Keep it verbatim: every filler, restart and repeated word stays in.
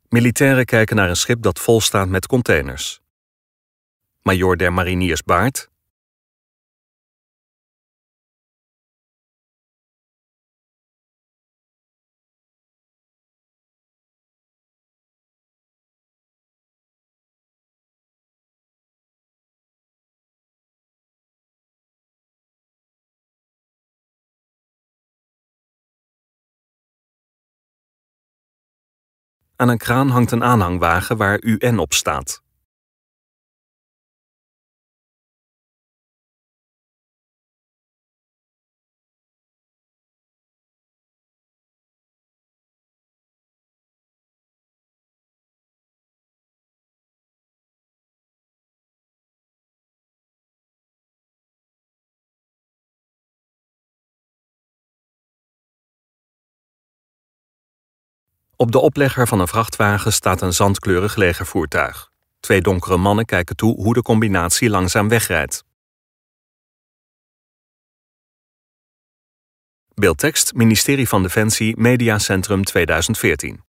Militairen kijken naar een schip dat vol staat met containers. Majoor der Mariniers Baard. Aan een kraan hangt een aanhangwagen waar U N op staat. Op de oplegger van een vrachtwagen staat een zandkleurig legervoertuig. Twee donkere mannen kijken toe hoe de combinatie langzaam wegrijdt. Beeldtekst: Ministerie van Defensie, Mediacentrum tweeduizend veertien.